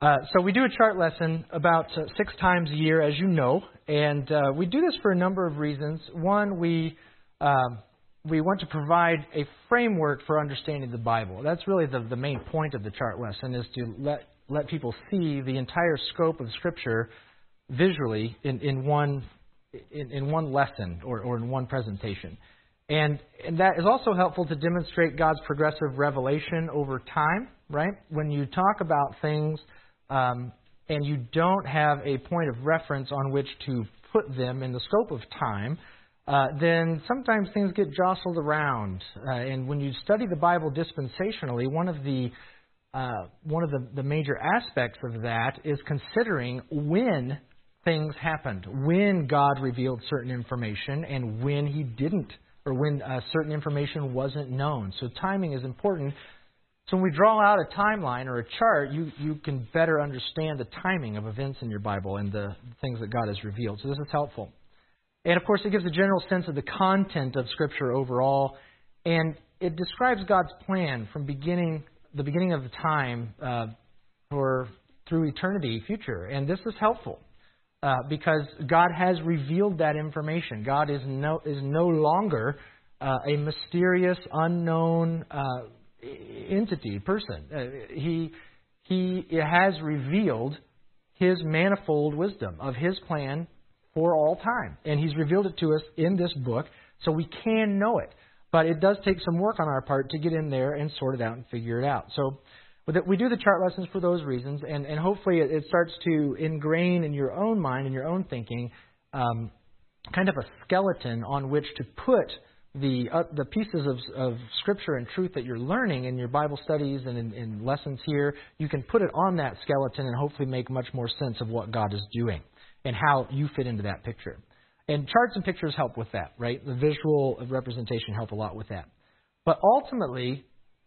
So we do a chart lesson about 6 times a year, as you know, and we do this for a number of reasons. One, we want to provide a framework for understanding the Bible. That's really the main point of the chart lesson, is to let people see the entire scope of Scripture visually in one lesson or in one presentation. And that is also helpful to demonstrate God's progressive revelation over time, right? When you talk about things and you don't have a point of reference on which to put them in the scope of time, then sometimes things get jostled around. And when you study the Bible dispensationally, one of the major aspects of that is considering when things happened, when God revealed certain information and when He didn't, or when certain information wasn't known. So timing is important. So when we draw out a timeline or a chart, you can better understand the timing of events in your Bible and the things that God has revealed. So this is helpful. And of course, it gives a general sense of the content of Scripture overall, and it describes God's plan from the beginning of the time through eternity future. And this is helpful because God has revealed that information. God is no longer a mysterious, unknown person. He has revealed His manifold wisdom of His plan for all time. And He's revealed it to us in this book, so we can know it. But it does take some work on our part to get in there and sort it out and figure it out. So we do the chart lessons for those reasons, and hopefully it starts to ingrain in your own mind and your own thinking kind of a skeleton on which to put the pieces of Scripture and truth that you're learning in your Bible studies and in lessons here. You can put it on that skeleton and hopefully make much more sense of what God is doing and how you fit into that picture. And charts and pictures help with that, right? The visual representation help a lot with that. But ultimately,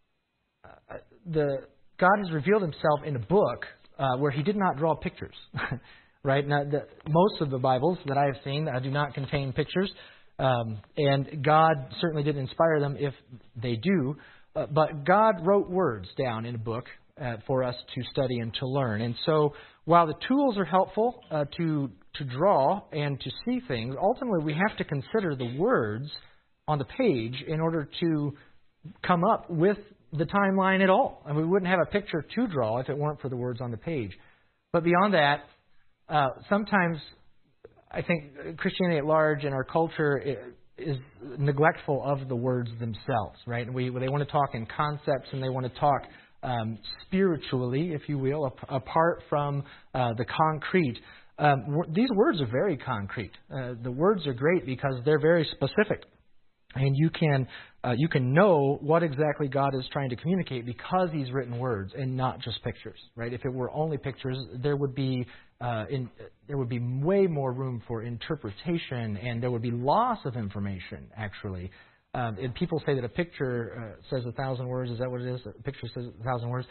God has revealed Himself in a book where He did not draw pictures, right? Now, most of the Bibles that I have seen do not contain pictures, and God certainly didn't inspire them if they do. But God wrote words down in a book for us to study and to learn. And so while the tools are helpful to draw and to see things, ultimately we have to consider the words on the page in order to come up with the timeline at all. And we wouldn't have a picture to draw if it weren't for the words on the page. But beyond that, sometimes I think Christianity at large and our culture is neglectful of the words themselves, right? And they want to talk in concepts and they want to talk spiritually, if you will, apart from the concrete. These words are very concrete. The words are great because they're very specific, and you can know what exactly God is trying to communicate because He's written words and not just pictures, right? If it were only pictures, there would be way more room for interpretation, and there would be loss of information, actually. And people say that a picture says 1,000 words. Is that what it is? A picture says 1,000 words.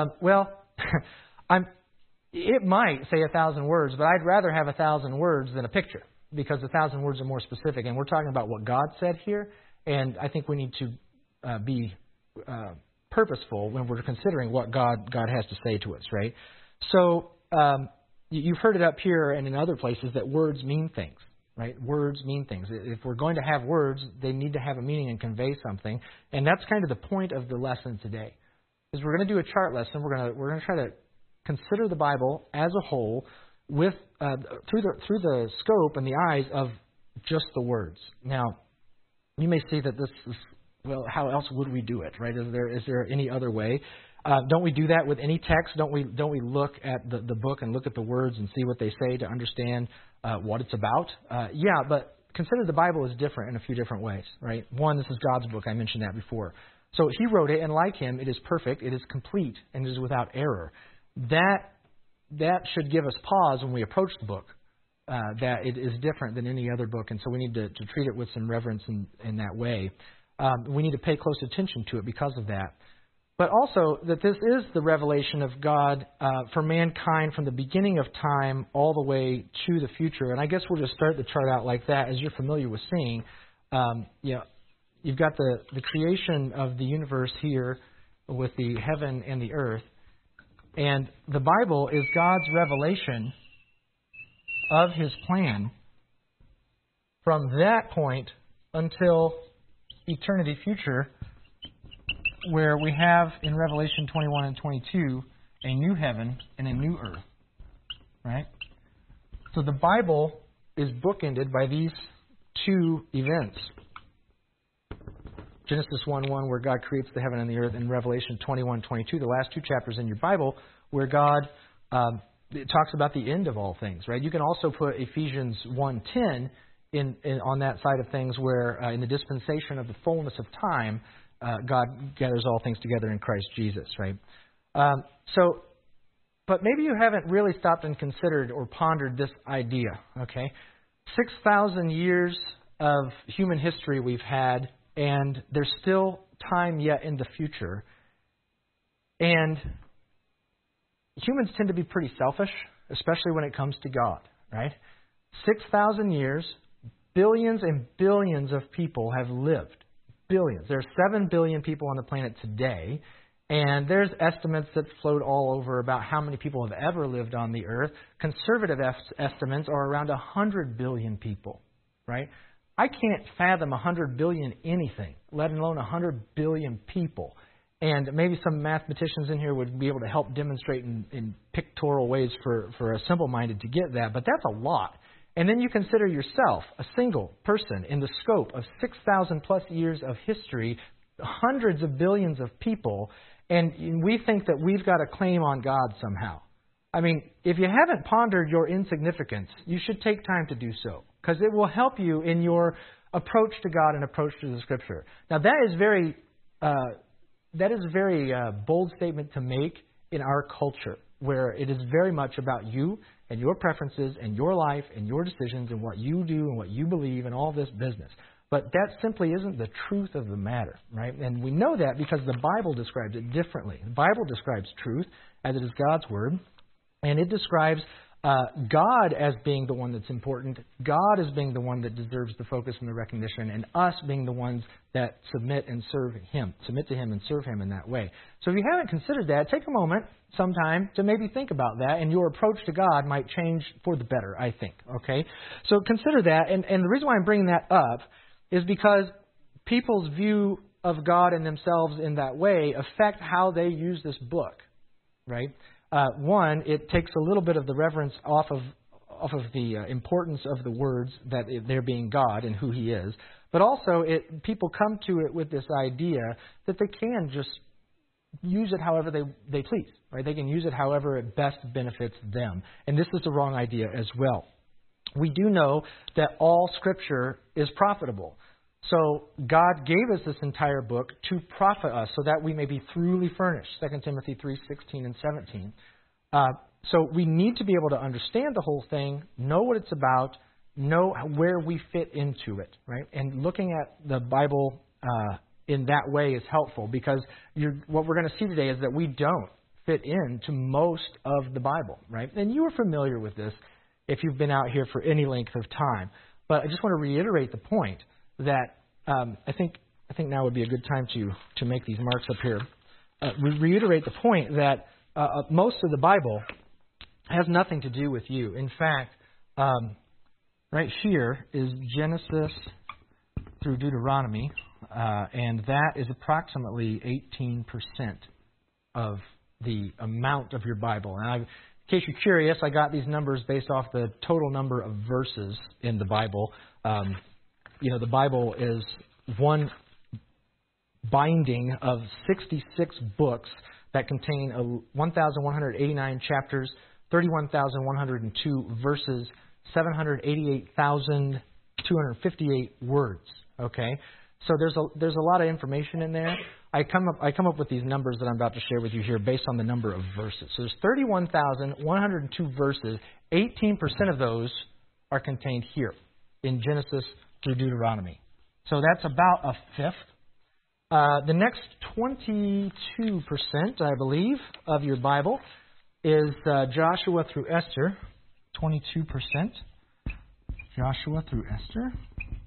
It might say 1,000 words, but I'd rather have 1,000 words than a picture because 1,000 words are more specific. And we're talking about what God said here, and I think we need to be purposeful when we're considering what God has to say to us, right? So you've heard it up here and in other places that words mean things. Right? Words mean things. If we're going to have words, they need to have a meaning and convey something. And that's kind of the point of the lesson today. Is we're going to do a chart lesson. We're going to try to consider the Bible as a whole with through the scope and the eyes of just the words. Now, you may see that this is, well, how else would we do it? Right? Is there any other way? Don't we do that with any text? Don't we look at the book and look at the words and see what they say to understand what it's about? Yeah, but consider the Bible is different in a few different ways, right? One, this is God's book. I mentioned that before. So He wrote it, and like Him, it is perfect, it is complete, and it is without error. That should give us pause when we approach the book, that it is different than any other book, and so we need to treat it with some reverence in that way. We need to pay close attention to it because of that. But also that this is the revelation of God for mankind from the beginning of time all the way to the future. And I guess we'll just start the chart out like that, as you're familiar with seeing. You've got the creation of the universe here with the heaven and the earth. And the Bible is God's revelation of His plan from that point until eternity future, where we have in Revelation 21 and 22 a new heaven and a new earth. Right? So the Bible is bookended by these two events. Genesis 1:1, where God creates the heaven and the earth, and Revelation 21:22, the last two chapters in your Bible, where God it talks about the end of all things. Right? You can also put Ephesians 1:10 in on that side of things, where in the dispensation of the fullness of time, God gathers all things together in Christ Jesus. Right? But maybe you haven't really stopped and considered or pondered this idea. Okay, 6,000 years of human history we've had. And there's still time yet in the future. And humans tend to be pretty selfish, especially when it comes to God, right? 6,000 years, billions and billions of people have lived. Billions. There are 7 billion people on the planet today. And there's estimates that float all over about how many people have ever lived on the earth. Conservative estimates are around 100 billion people, right? I can't fathom 100 billion anything, let alone 100 billion people. And maybe some mathematicians in here would be able to help demonstrate in pictorial ways for a simple-minded to get that, but that's a lot. And then you consider yourself a single person in the scope of 6,000 plus years of history, hundreds of billions of people, and we think that we've got a claim on God somehow. I mean, if you haven't pondered your insignificance, you should take time to do so, because it will help you in your approach to God and approach to the Scripture. Now, that is a very bold statement to make in our culture, where it is very much about you and your preferences and your life and your decisions and what you do and what you believe and all this business. But that simply isn't the truth of the matter, right? And we know that because the Bible describes it differently. The Bible describes truth as it is God's Word, and it describes God as being the one that's important, God as being the one that deserves the focus and the recognition, and us being the ones that submit to Him and serve Him in that way. So if you haven't considered that, take a moment sometime to maybe think about that, and your approach to God might change for the better, I think. Okay? So consider that, and the reason why I'm bringing that up is because people's view of God and themselves in that way affect how they use this book, right? One, it takes a little bit of the reverence off of the importance of the words that they're being God and who He is. But also, people come to it with this idea that they can just use it however they please. Right? They can use it however it best benefits them. And this is the wrong idea as well. We do know that all Scripture is profitable. So God gave us this entire book to profit us so that we may be thoroughly furnished, 2 Timothy 3:16 and 17. So we need to be able to understand the whole thing, know what it's about, know where we fit into it, right? And looking at the Bible in that way is helpful, because what we're going to see today is that we don't fit into most of the Bible, right? And you are familiar with this if you've been out here for any length of time. But I just want to reiterate the point that I think now would be a good time to make these marks up here. Reiterate the point that most of the Bible has nothing to do with you. In fact, right here is Genesis through Deuteronomy, and that is approximately 18% of the amount of your Bible. And in case you're curious, I got these numbers based off the total number of verses in the Bible. The Bible is one binding of 66 books that contain 1,189 chapters, 31,102 verses, 788,258 words. Okay, so there's a lot of information in there. I come up with these numbers that I'm about to share with you here based on the number of verses. So there's 31,102 verses. 18% of those are contained here in Genesis through Deuteronomy. So that's about a fifth. The next 22%, I believe, of your Bible is Joshua through Esther. 22%. Joshua through Esther.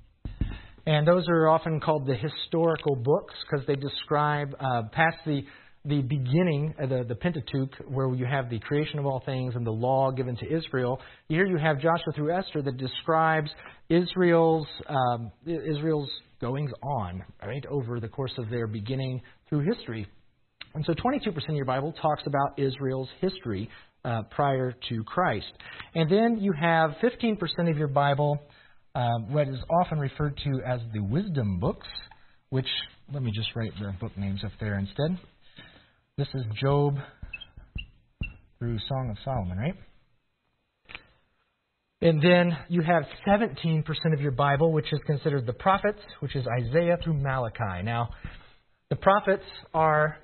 And those are often called the historical books because they describe past the the beginning, the Pentateuch, where you have the creation of all things and the law given to Israel. Here you have Joshua through Esther that describes Israel's goings on, right, over the course of their beginning through history. And so 22% of your Bible talks about Israel's history prior to Christ. And then you have 15% of your Bible, what is often referred to as the wisdom books, which, let me just write the book names up there instead. This is Job through Song of Solomon, right? And then you have 17% of your Bible, which is considered the prophets, which is Isaiah through Malachi. Now, the prophets were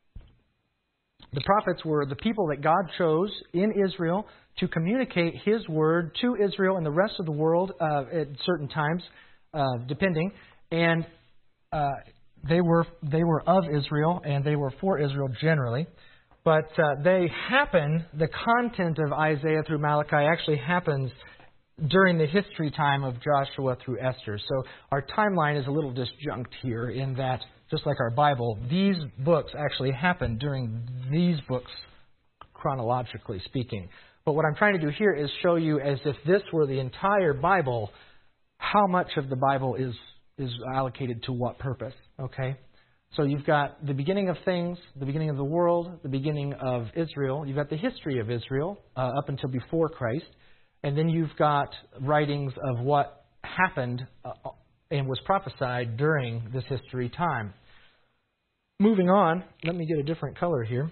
the people that God chose in Israel to communicate His word to Israel and the rest of the world at certain times, depending. And they were of Israel, and they were for Israel generally. But the content of Isaiah through Malachi actually happens during the history time of Joshua through Esther. So our timeline is a little disjunct here in that, just like our Bible, these books actually happen during these books, chronologically speaking. But what I'm trying to do here is show you, as if this were the entire Bible, how much of the Bible is allocated to what purpose. Okay? So you've got the beginning of things, the beginning of the world, the beginning of Israel. You've got the history of Israel up until before Christ. And then you've got writings of what happened and was prophesied during this history time. Moving on, let me get a different color here.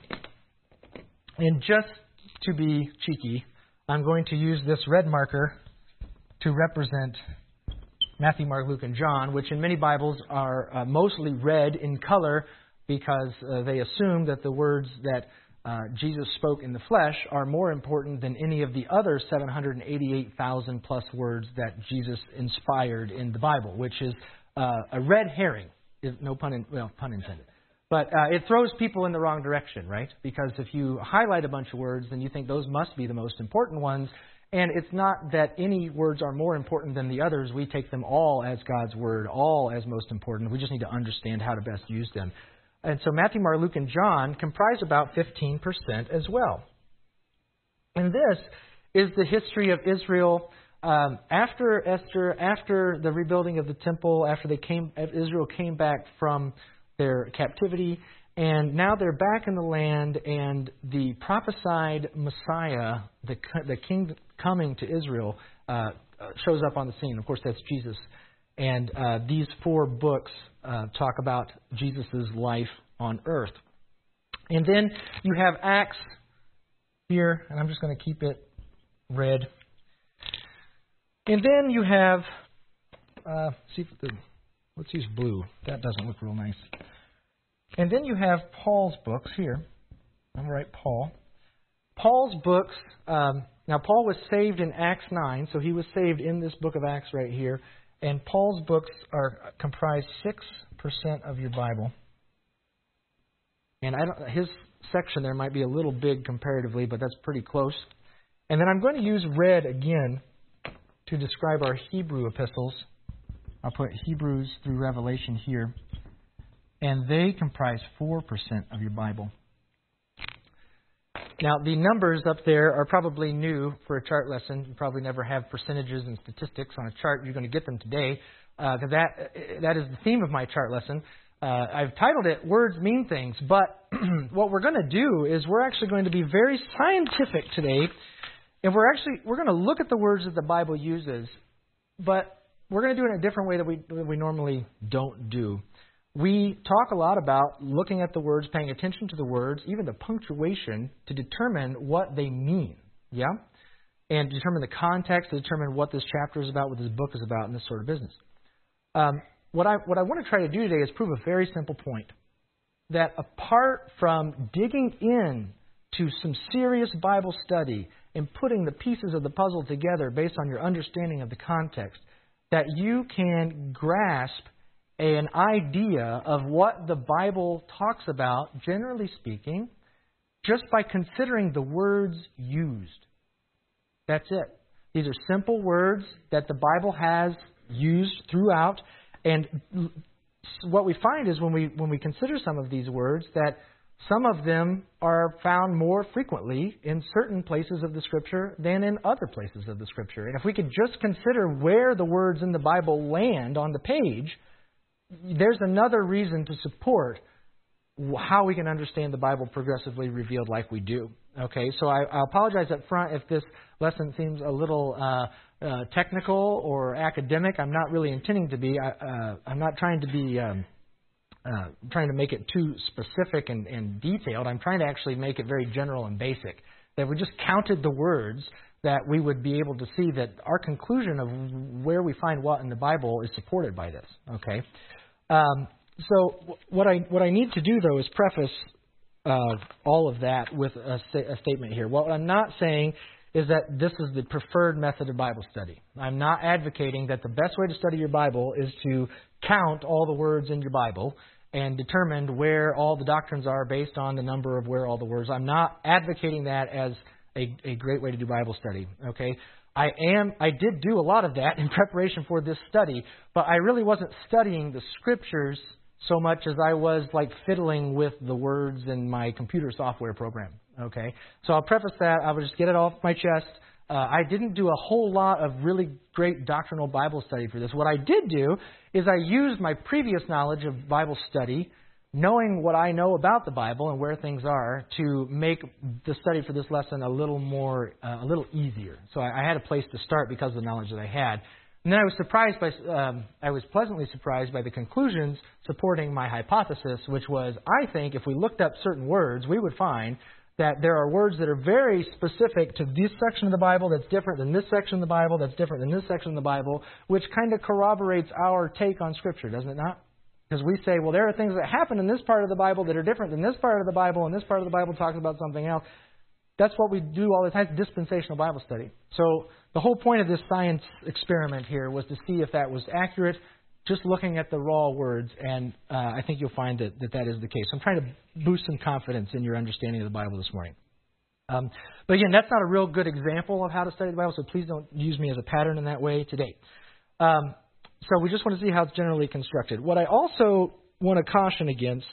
And just to be cheeky, I'm going to use this red marker to represent Matthew, Mark, Luke, and John, which in many Bibles are mostly red in color because they assume that the words that Jesus spoke in the flesh are more important than any of the other 788,000 plus words that Jesus inspired in the Bible, which is a red herring. Pun intended. But it throws people in the wrong direction, right? Because if you highlight a bunch of words, then you think those must be the most important ones. And it's not that any words are more important than the others. We take them all as God's Word, all as most important. We just need to understand how to best use them. And so Matthew, Mark, Luke, and John comprise about 15% as well. And this is the history of Israel after Esther, after the rebuilding of the temple, after Israel came back from their captivity. And now they're back in the land, and the prophesied Messiah, the king coming to Israel, shows up on the scene. Of course, that's Jesus. And these 4 books talk about Jesus' life on earth. And then you have Acts here, and I'm just going to keep it red. And then you have, let's use blue. That doesn't look real nice. And then you have Paul's books here. I'm going to write Paul. Paul's books, now Paul was saved in Acts 9, so he was saved in this book of Acts right here. And Paul's books comprise 6% of your Bible. And his section there might be a little big comparatively, but that's pretty close. And then I'm going to use red again to describe our Hebrew epistles. I'll put Hebrews through Revelation here. And they comprise 4% of your Bible. Now, the numbers up there are probably new for a chart lesson. You probably never have percentages and statistics on a chart. You're going to get them today. Because that is the theme of my chart lesson. I've titled it, Words Mean Things. But what we're going to do is we're actually going to be very scientific today. And we're going to look at the words that the Bible uses. But we're going to do it in a different way that we normally don't do. We talk a lot about looking at the words, paying attention to the words, even the punctuation, to determine what they mean. Yeah? And determine the context, to determine what this chapter is about, what this book is about, and this sort of business. What I want to try to do today is prove a very simple point. That apart from digging in to some serious Bible study and putting the pieces of the puzzle together based on your understanding of the context, that you can grasp an idea of what the Bible talks about, generally speaking, just by considering the words used. That's it. These are simple words that the Bible has used throughout. And what we find is when we consider some of these words, that Some of them are found more frequently in certain places of the Scripture than in other places of the Scripture. And if we could just consider where the words in the Bible land on the page, there's another reason to support how we can understand the Bible progressively revealed like we do. Okay, so I apologize up front if this lesson seems a little technical or academic. I'm not really intending to be. I'm not trying to be trying to make it too specific and detailed. I'm trying to actually make it very general and basic. That if we just counted the words, that we would be able to see that our conclusion of where we find what in the Bible is supported by this. Okay. So what I need to do, though, is preface all of that with a statement here. What I'm not saying is that this is the preferred method of Bible study. I'm not advocating that the best way to study your Bible is to count all the words in your Bible and determine where all the doctrines are based on the number of where all the words. I'm not advocating that as a great way to do Bible study. Okay. I did do a lot of that in preparation for this study, but I really wasn't studying the Scriptures so much as I was like fiddling with the words in my computer software program. Okay, so I'll preface that. I will just get it off my chest. I didn't do a whole lot of really great doctrinal Bible study for this. What I did do is I used my previous knowledge of Bible study, knowing what I know about the Bible and where things are, to make the study for this lesson a little easier. So I had a place to start because of the knowledge that I had. And then I was pleasantly surprised by the conclusions supporting my hypothesis, which was, I think if we looked up certain words, we would find that there are words that are very specific to this section of the Bible that's different than this section of the Bible, that's different than this section of the Bible, which kind of corroborates our take on Scripture, doesn't it not? Because we say, well, there are things that happen in this part of the Bible that are different than this part of the Bible, and this part of the Bible talks about something else. That's what we do all the time, dispensational Bible study. So the whole point of this science experiment here was to see if that was accurate, just looking at the raw words, and I think you'll find that is the case. I'm trying to boost some confidence in your understanding of the Bible this morning. But again, that's not a real good example of how to study the Bible, so please don't use me as a pattern in that way today. So we just want to see how it's generally constructed. What I also want to caution against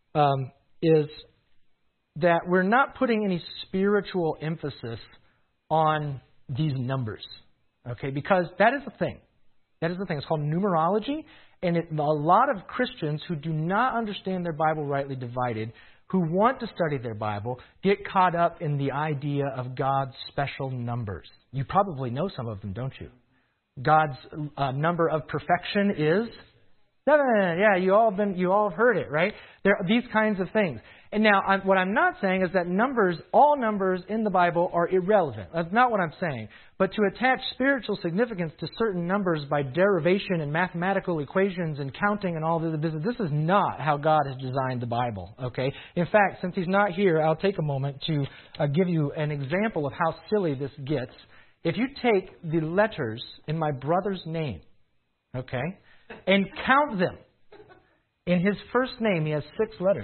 is that we're not putting any spiritual emphasis on these numbers, okay? Because that is the thing. That is the thing. It's called numerology, and a lot of Christians who do not understand their Bible rightly divided, who want to study their Bible, get caught up in the idea of God's special numbers. You probably know some of them, don't you? God's number of perfection is 7. Yeah, you all have heard it, right? There are these kinds of things. And now, what I'm not saying is that all numbers in the Bible are irrelevant. That's not what I'm saying. But to attach spiritual significance to certain numbers by derivation and mathematical equations and counting and all this is not how God has designed the Bible. Okay. In fact, since He's not here, I'll take a moment to give you an example of how silly this gets. If you take the letters in my brother's name, okay, and count them, in his first name he has 6 letters.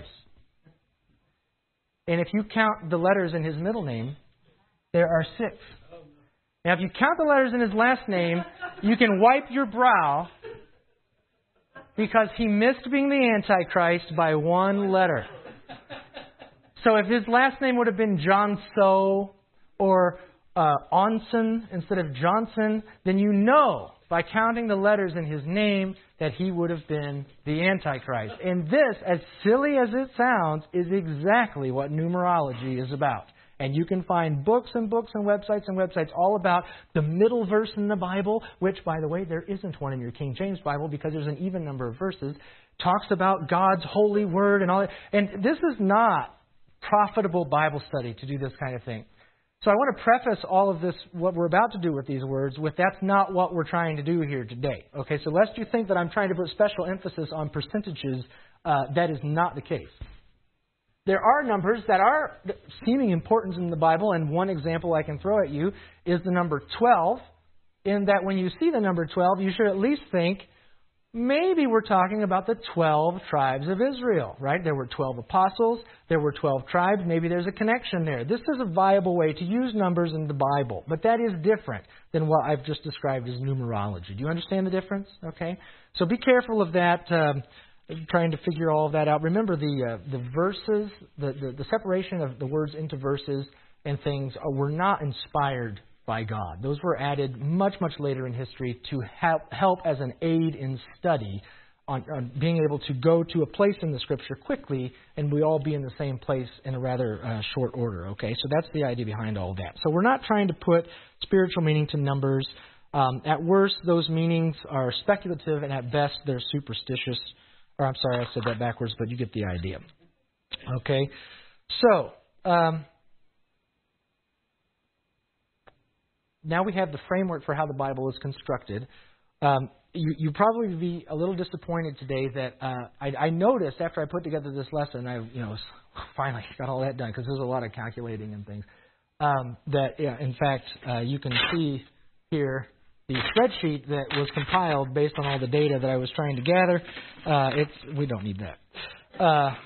And if you count the letters in his middle name, there are 6. Now, if you count the letters in his last name, you can wipe your brow because he missed being the Antichrist by 1 letter. So if his last name would have been Johnson or Onson instead of Johnson, then you know by counting the letters in his name that he would have been the Antichrist. And this, as silly as it sounds, is exactly what numerology is about. And you can find books and books and websites all about the middle verse in the Bible, which, by the way, there isn't one in your King James Bible because there's an even number of verses, talks about God's holy word and all that. And this is not profitable Bible study to do this kind of thing. So I want to preface all of this, what we're about to do with these words, with that's not what we're trying to do here today. Okay, so lest you think that I'm trying to put special emphasis on percentages, that is not the case. There are numbers that are seeming importance in the Bible, and one example I can throw at you is the number 12, in that when you see the number 12, you should at least think, maybe we're talking about the 12 tribes of Israel, right? There were 12 apostles. There were 12 tribes. Maybe there's a connection there. This is a viable way to use numbers in the Bible, but that is different than what I've just described as numerology. Do you understand the difference? Okay. So be careful of that trying to figure all of that out. Remember the verses, the separation of the words into verses and things were not inspired by God. Those were added much, much later in history to help as an aid in study on being able to go to a place in the Scripture quickly and we all be in the same place in a rather short order. Okay, so that's the idea behind all of that. So we're not trying to put spiritual meaning to numbers. At worst, those meanings are speculative, and at best, they're superstitious. Or I'm sorry, I said that backwards, but you get the idea. Okay, so now we have the framework for how the Bible is constructed. You probably be a little disappointed today that I noticed after I put together this lesson, I finally got all that done because there's a lot of calculating and things. In fact, you can see here the spreadsheet that was compiled based on all the data that I was trying to gather. We don't need that.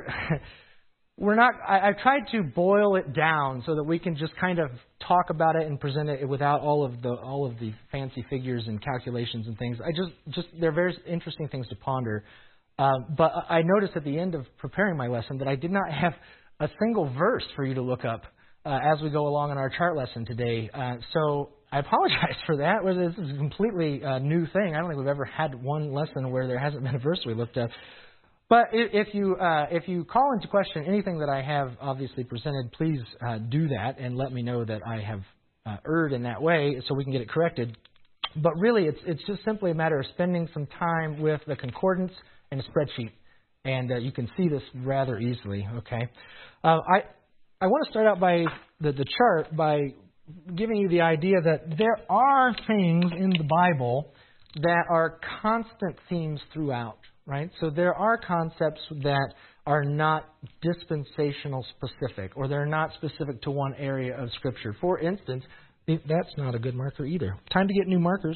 We're not. I've tried to boil it down so that we can just kind of talk about it and present it without all of the fancy figures and calculations and things. They're very interesting things to ponder. But I noticed at the end of preparing my lesson that I did not have a single verse for you to look up as we go along in our chart lesson today. So I apologize for that. This is a completely new thing. I don't think we've ever had one lesson where there hasn't been a verse we looked up. But if you call into question anything that I have obviously presented, please do that and let me know that I have erred in that way so we can get it corrected. But really, it's just simply a matter of spending some time with the concordance and a spreadsheet, and you can see this rather easily. Okay, I want to start out by the chart by giving you the idea that there are things in the Bible that are constant themes throughout. Right? So there are concepts that are not dispensational specific, or they're not specific to one area of Scripture. For instance, that's not a good marker either. Time to get new markers.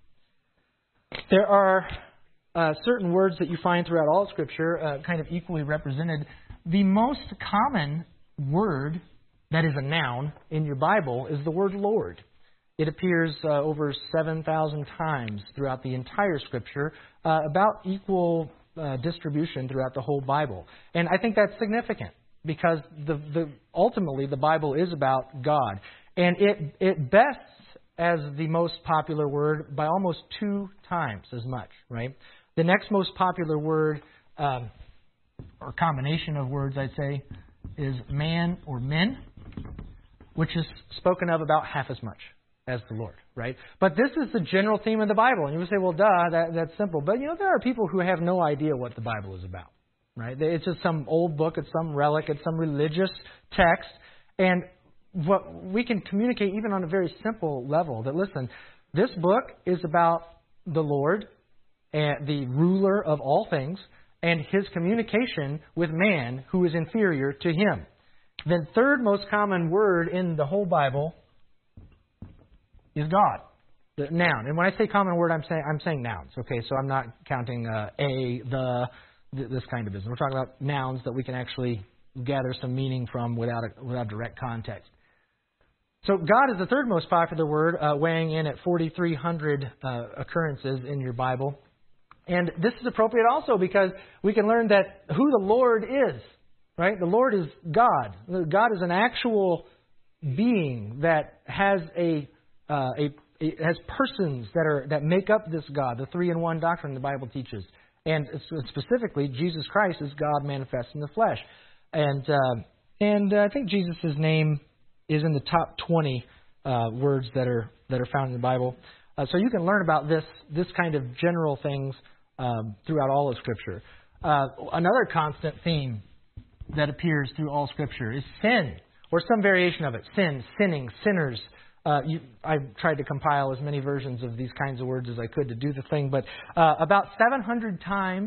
There are certain words that you find throughout all Scripture kind of equally represented. The most common word that is a noun in your Bible is the word Lord. It appears over 7,000 times throughout the entire Scripture, about equal distribution throughout the whole Bible. And I think that's significant because ultimately the Bible is about God. And it bests as the most popular word by almost 2 times as much, right? The next most popular word, or combination of words, I'd say, is man or men, which is spoken of about half as much as the Lord, right? But this is the general theme of the Bible. And you would say, well, that's simple. But, there are people who have no idea what the Bible is about, right? It's just some old book, it's some relic, it's some religious text. And what we can communicate even on a very simple level, that, listen, this book is about the Lord, and the ruler of all things, and His communication with man who is inferior to Him. The third most common word in the whole Bible is God, the noun. And when I say common word, I'm saying nouns. Okay, so I'm not counting this kind of business. We're talking about nouns that we can actually gather some meaning from without direct context. So God is the third most popular word, weighing in at 4,300 occurrences in your Bible. And this is appropriate also because we can learn that who the Lord is, right? The Lord is God. God is an actual being that has it has persons that make up this God, the 3-in-1 doctrine the Bible teaches. And specifically, Jesus Christ is God manifest in the flesh. And I think Jesus' name is in the top 20 words that are found in the Bible. So you can learn about this kind of general things throughout all of Scripture. Another constant theme that appears through all Scripture is sin, or some variation of it. Sin, sinning, sinners. I've tried to compile as many versions of these kinds of words as I could to do the thing, but about 700 times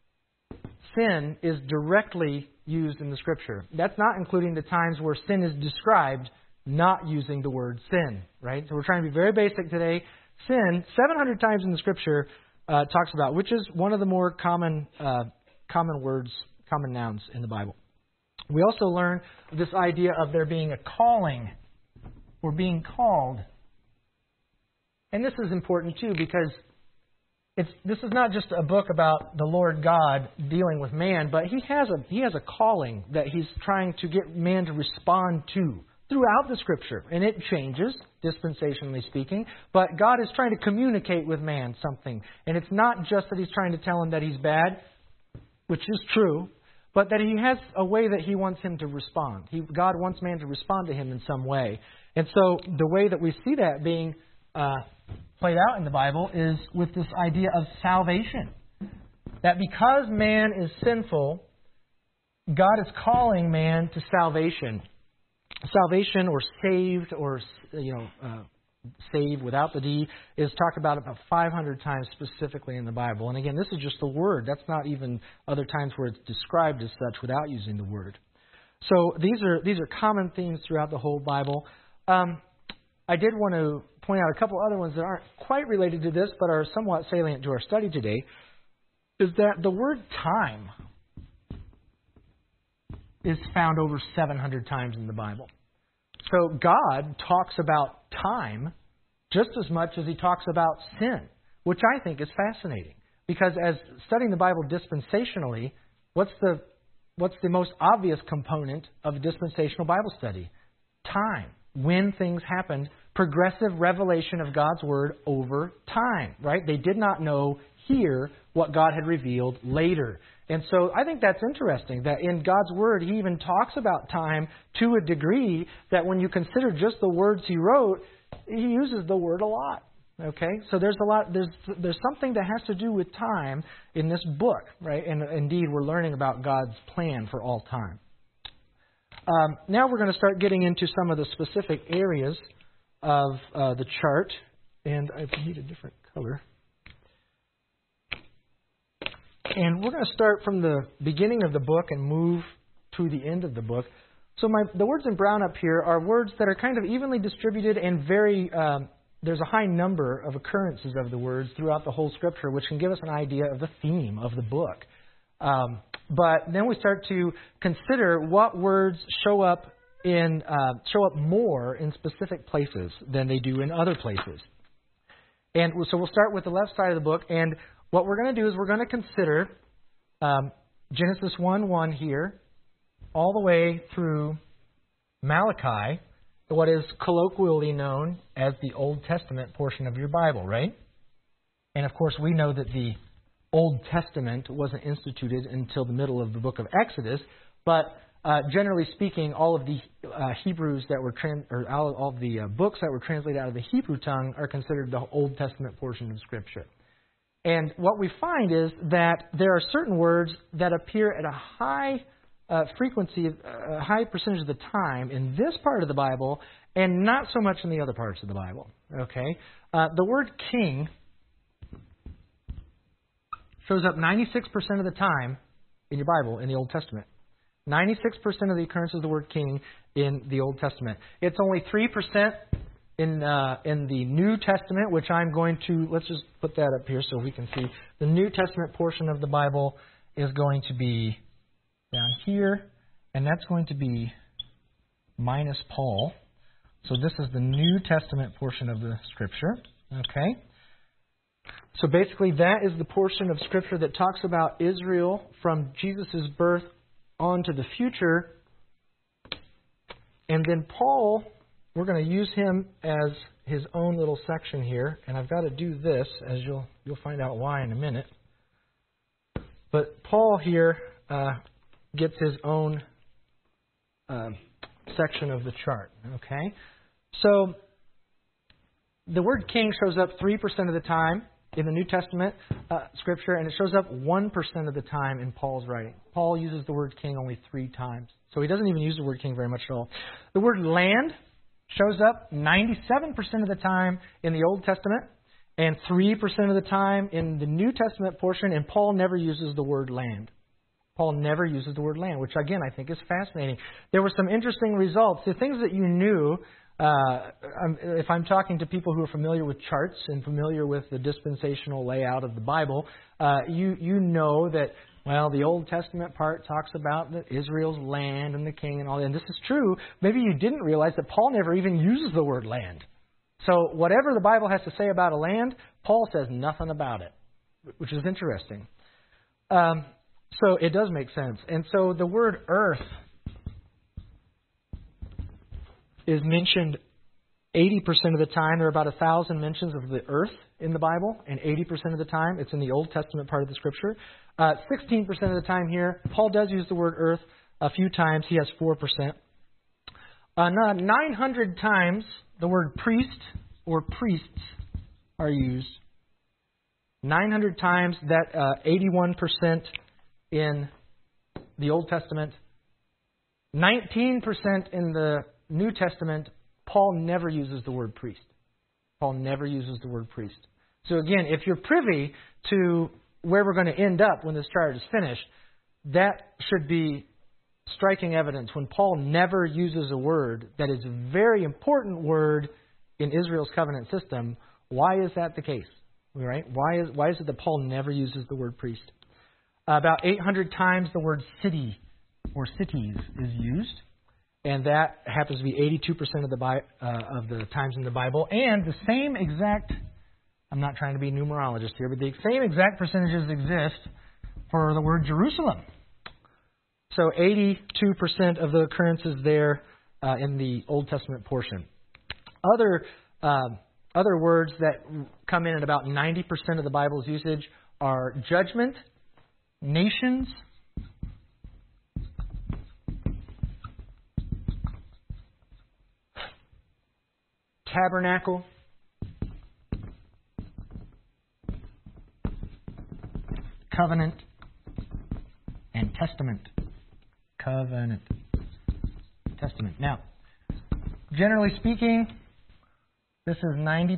sin is directly used in the Scripture. That's not including the times where sin is described not using the word sin, right? So we're trying to be very basic today. Sin, 700 times in the Scripture, talks about, which is one of the more common words, common nouns in the Bible. We also learn this idea of there being a calling, or being called. And this is important too, because this is not just a book about the Lord God dealing with man, but He has a calling that He's trying to get man to respond to throughout the Scripture. And it changes, dispensationally speaking, but God is trying to communicate with man something. And it's not just that He's trying to tell him that he's bad, which is true, but that He has a way that He wants him to respond. God wants man to respond to Him in some way. And so the way that we see that being played out in the Bible is with this idea of salvation. That because man is sinful, God is calling man to salvation. Salvation, or saved, or save without the D, is talked about 500 times specifically in the Bible. And again, this is just the word. That's not even other times where it's described as such without using the word. So these are common themes throughout the whole Bible. I did want to point out a couple other ones that aren't quite related to this, but are somewhat salient to our study today, is that the word time is found over 700 times in the Bible. So God talks about time just as much as He talks about sin, which I think is fascinating. Because as studying the Bible dispensationally, what's the most obvious component of a dispensational Bible study? Time. When things happened, progressive revelation of God's Word over time, right? They did not know here what God had revealed later. And so I think that's interesting that in God's Word, He even talks about time to a degree that when you consider just the words He wrote, He uses the word a lot. Okay? So there's something that has to do with time in this book, right? And indeed, we're learning about God's plan for all time. Now we're going to start getting into some of the specific areas of the chart. And I need a different color. And we're going to start from the beginning of the book and move to the end of the book. So the words in brown up here are words that are kind of evenly distributed and there's a high number of occurrences of the words throughout the whole Scripture, which can give us an idea of the theme of the book. But then we start to consider what words show up more in specific places than they do in other places. And so we'll start with the left side of the book, and what we're going to do is we're going to consider Genesis 1:1 here, all the way through Malachi, what is colloquially known as the Old Testament portion of your Bible, right? And of course, we know that the Old Testament wasn't instituted until the middle of the book of Exodus, but generally speaking, all of the Hebrews that were all of the books that were translated out of the Hebrew tongue are considered the Old Testament portion of Scripture. And what we find is that there are certain words that appear at a high frequency, a high percentage of the time in this part of the Bible, and not so much in the other parts of the Bible. Okay, the word king shows up 96% of the time in your Bible in the Old Testament. 96% of the occurrences of the word king in the Old Testament. It's only 3% in the New Testament, which I'm going to, let's just put that up here so we can see. The New Testament portion of the Bible is going to be down here, and that's going to be minus Paul. So this is the New Testament portion of the Scripture. Okay? So basically that is the portion of Scripture that talks about Israel from Jesus' birth on to the future. And then Paul, we're going to use him as his own little section here. And I've got to do this, as you'll find out why in a minute. But Paul here gets his own section of the chart. Okay? So the word king shows up 3% of the time in the New Testament Scripture, and it shows up 1% of the time in Paul's writing. Paul uses the word king only 3 times. So he doesn't even use the word king very much at all. The word land shows up 97% of the time in the Old Testament and 3% of the time in the New Testament portion, and Paul never uses the word land. Paul never uses the word land, which again I think is fascinating. There were some interesting results. The things that you knew, if I'm talking to people who are familiar with charts and familiar with the dispensational layout of the Bible, you know that, well, the Old Testament part talks about Israel's land and the king and all that. And this is true. Maybe you didn't realize that Paul never even uses the word land. So whatever the Bible has to say about a land, Paul says nothing about it. which is interesting. So it does make sense. And so the word earth is mentioned 80% of the time. There are about 1,000 mentions of the earth in the Bible, and 80% of the time it's in the Old Testament part of the Scripture. 16% of the time here, Paul does use the word earth a few times. He has 4%. 900 times the word priest or priests are used. 900 times, that 81% in the Old Testament. 19% in the New Testament. Paul never uses the word priest. Paul never uses the word priest. So again, if you're privy to where we're going to end up when this chart is finished, that should be striking evidence when Paul never uses a word that is a very important word in Israel's covenant system. Why is that the case? Right? Why is it that Paul never uses the word priest? About 800 times the word city or cities is used, and that happens to be 82% of the times in the Bible. And the same exact, I'm not trying to be a numerologist here, but the same exact percentages exist for the word Jerusalem. So 82% of the occurrences there in the Old Testament portion. Other words that come in at about 90% of the Bible's usage are judgment, nations, tabernacle, covenant, and testament. Covenant. Testament. Now, generally speaking, this is 90+%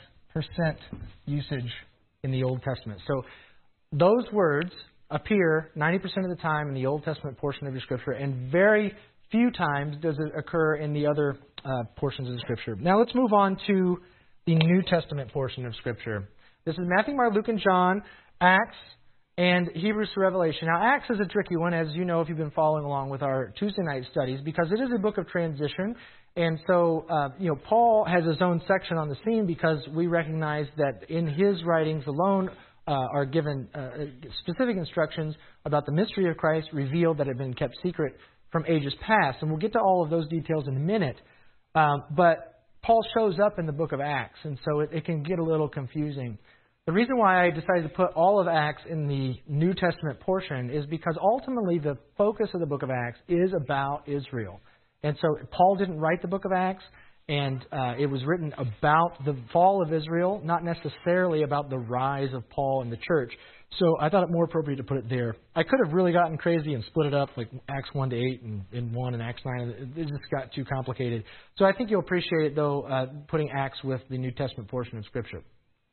usage in the Old Testament. So those words appear 90% of the time in the Old Testament portion of your Scripture, and very few times does it occur in the other portions of the Scripture. Now let's move on to the New Testament portion of Scripture. This is Matthew, Mark, Luke, and John, Acts, and Hebrews to Revelation. Now, Acts is a tricky one, as you know if you've been following along with our Tuesday night studies, because it is a book of transition. And so, Paul has his own section on the scene because we recognize that in his writings alone are given specific instructions about the mystery of Christ revealed that had been kept secret from ages past. And we'll get to all of those details in a minute. But Paul shows up in the book of Acts, and so it can get a little confusing. The reason why I decided to put all of Acts in the New Testament portion is because ultimately the focus of the book of Acts is about Israel. And so Paul didn't write the book of Acts, and it was written about the fall of Israel, not necessarily about the rise of Paul and the church. So I thought it more appropriate to put it there. I could have really gotten crazy and split it up like Acts 1-8 and 1 and Acts 9. It just got too complicated. So I think you'll appreciate it, though, putting Acts with the New Testament portion of Scripture.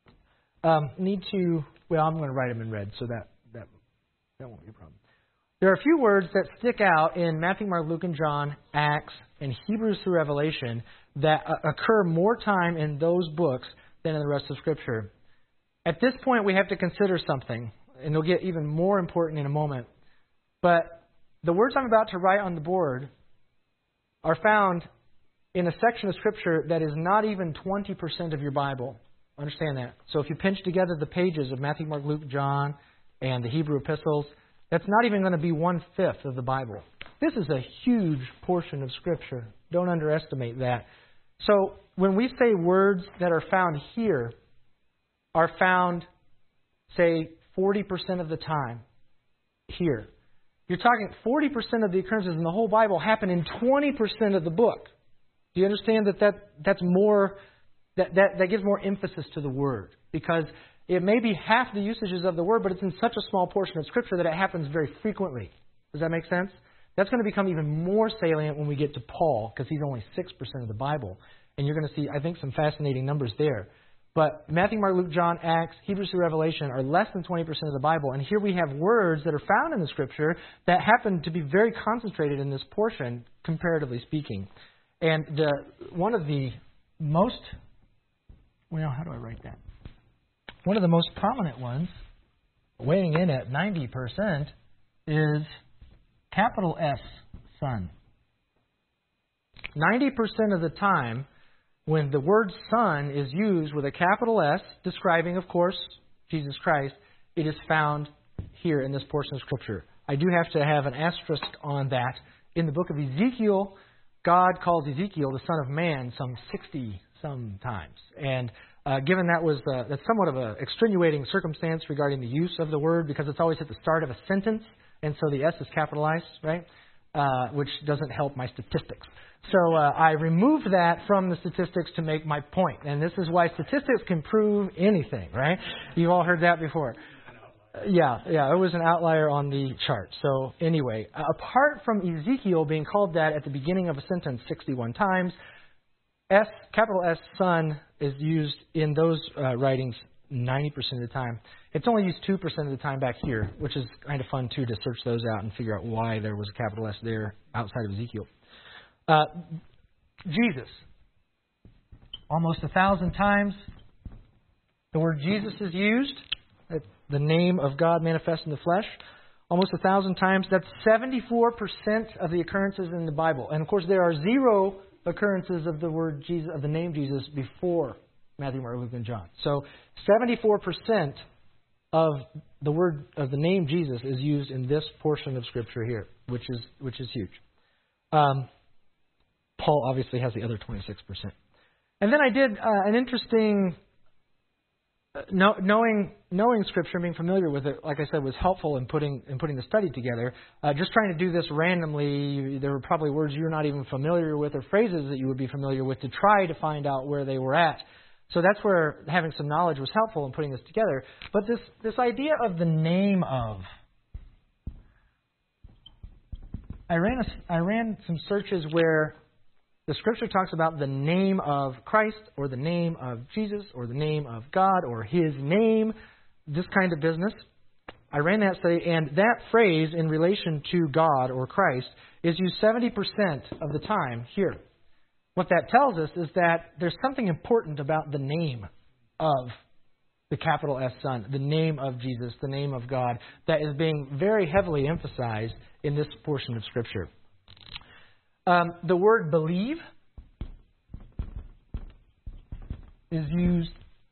I'm going to write them in red, so that won't be a problem. There are a few words that stick out in Matthew, Mark, Luke, and John, Acts, and Hebrews through Revelation that occur more time in those books than in the rest of Scripture. At this point, we have to consider something, and it'll get even more important in a moment. But the words I'm about to write on the board are found in a section of Scripture that is not even 20% of your Bible. Understand that. So if you pinch together the pages of Matthew, Mark, Luke, John, and the Hebrew epistles, that's not even going to be 1/5 of the Bible. This is a huge portion of Scripture. Don't underestimate that. So when we say words that are found here are found, say, 40% of the time here, you're talking 40% of the occurrences in the whole Bible happen in 20% of the book. Do you understand that's more... That gives more emphasis to the word, because it may be half the usages of the word, but it's in such a small portion of Scripture that it happens very frequently. Does that make sense? That's going to become even more salient when we get to Paul, because he's only 6% of the Bible. And you're going to see, I think, some fascinating numbers there. But Matthew, Mark, Luke, John, Acts, Hebrews through Revelation are less than 20% of the Bible. And here we have words that are found in the Scripture that happen to be very concentrated in this portion, comparatively speaking. And one of the most... Well, how do I write that? One of the most prominent ones, weighing in at 90%, is capital S, Son. 90% of the time, when the word Son is used with a capital S, describing, of course, Jesus Christ, it is found here in this portion of Scripture. I do have to have an asterisk on that. In the book of Ezekiel, God calls Ezekiel the Son of Man some 60-some times. And given that's somewhat of an extenuating circumstance regarding the use of the word, because it's always at the start of a sentence, and so the S is capitalized, right? Which doesn't help my statistics. So I removed that from the statistics to make my point. And this is why statistics can prove anything, right? You've all heard that before. Yeah, it was an outlier on the chart. So anyway, apart from Ezekiel being called that at the beginning of a sentence 61 times, capital S, Son, is used in those writings 90% of the time. It's only used 2% of the time back here, which is kind of fun, too, to search those out and figure out why there was a capital S there outside of Ezekiel. Jesus. Almost 1,000 times the word Jesus is used. The name of God manifest in the flesh. Almost 1,000 times. That's 74% of the occurrences in the Bible. And, of course, there are 0 occurrences of the word Jesus, of the name Jesus, before Matthew, Mark, Luke, and John. So 74% of the word of the name Jesus is used in this portion of Scripture here, which is huge. Paul obviously has the other 26%. And then I did an interesting knowing Scripture and being familiar with it. Like I said, was helpful in putting the study together. Just trying to do this randomly, there were probably words you're not even familiar with or phrases that you would be familiar with to try to find out where they were at. So that's where having some knowledge was helpful in putting this together. But this idea of the name of, I ran some searches where the Scripture talks about the name of Christ or the name of Jesus or the name of God or His name, this kind of business. I ran that study, and that phrase in relation to God or Christ is used 70% of the time here. What that tells us is that there's something important about the name of the capital S Son, the name of Jesus, the name of God, that is being very heavily emphasized in this portion of Scripture. The word believe is used